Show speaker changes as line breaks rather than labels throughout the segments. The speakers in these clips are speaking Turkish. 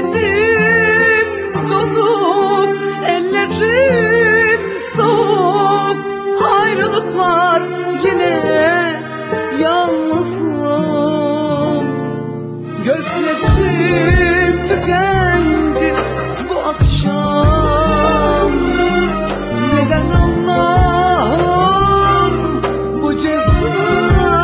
bedenim donuk, ellerim soğuk. Ayrılık var yine, yalnızım. Gözlerim tükendi bu akşam. Neden Allah'ım bu ceza?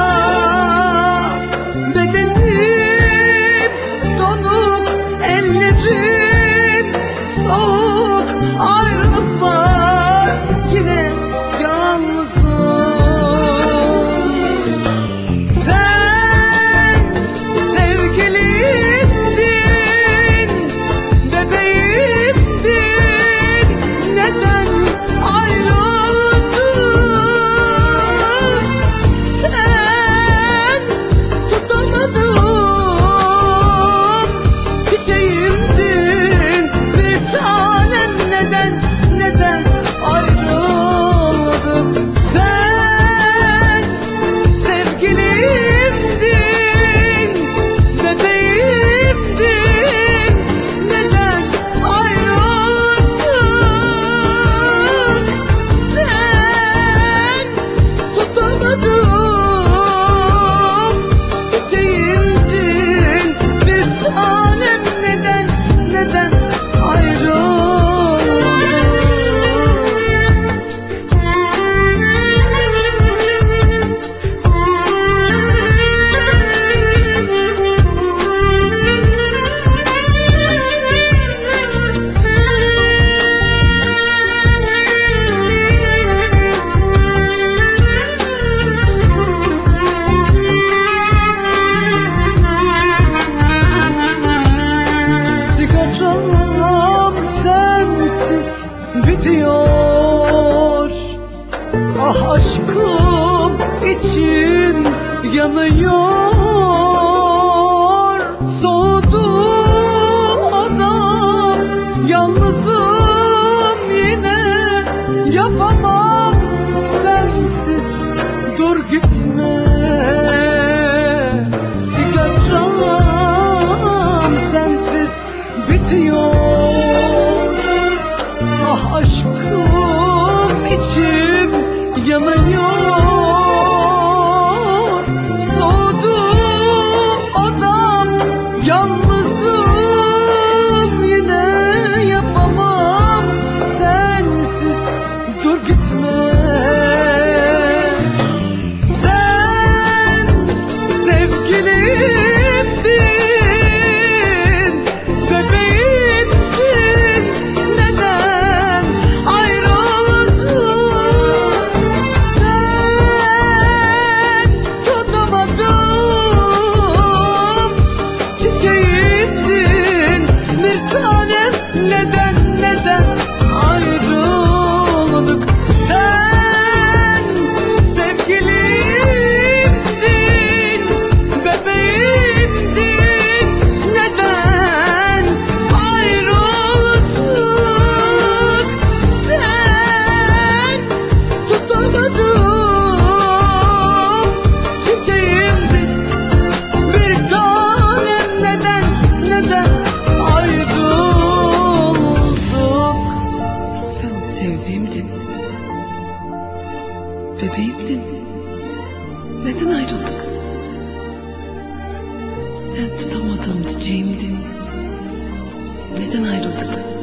Bedenim donuk, ellerim soğuk. Ayrılık var yine, yalnızım. Sen sevgilimdin, bebeğimdin. Neden ayrıldın? Sen tutamadığım çiçeğimdin, bir tanem. Neden ayrıldık? Sen sevgilimdin, bebeğimdin. Neden ayrıldın? Sen tutamadığım çiçeğimdin, bir tanem. Neden ayrıldın? Sigaram sensiz bitiyor. Ah aşkım, içim yanıyor. Soğudu adam, yalnızım yine. Yapamam sensiz, dur gitme. Sigaram sensiz bitiyor. Ah aşkım, içim yanıyor. Soğudu adam, yalnızım yine. Yapamam sensiz, dur gitme. Sen sevgilimdin, bebeğimdin. Neden ayrıldın? Sen tutamadığım çiçeğimdin, bir tanem. Neden ayrıldık? Sen sevgilimdin, bebeğimdin. Neden ayrıldık? Sen tutamadığım çiçeğimdin, bir tanem. Neden ayrıldık? Sen sevdiğimdin, bebeğimdin. Neden ayrıldık? Sen tutamadığım çiçeğimdin. Neden ayrıldık?